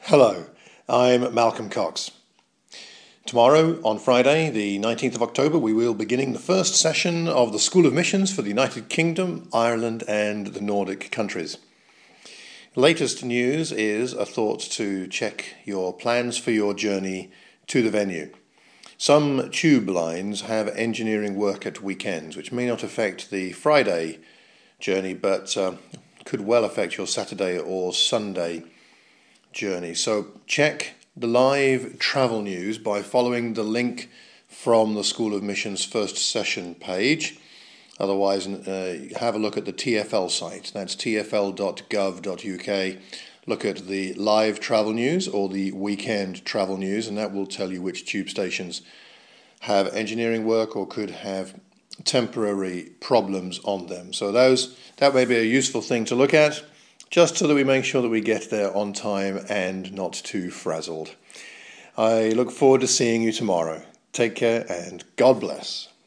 Hello, I'm Malcolm Cox. Tomorrow, on Friday, the 19th of October, we will be beginning the first session of the School of Missions for the United Kingdom, Ireland and the Nordic countries. Latest news is a thought to check your plans for your journey to the venue. Some tube lines have engineering work at weekends, which may not affect the Friday journey, but could well affect your Saturday or Sunday journey. So check the live travel news by following the link from the School of Missions first session page. Otherwise, have a look at the TfL site. That's tfl.gov.uk. Look at the live travel news or the weekend travel news, and that will tell you which tube stations have engineering work or could have temporary problems on them. So that may be a useful thing to look at, just so that we make sure that we get there on time and not too frazzled. I look forward to seeing you tomorrow. Take care and God bless.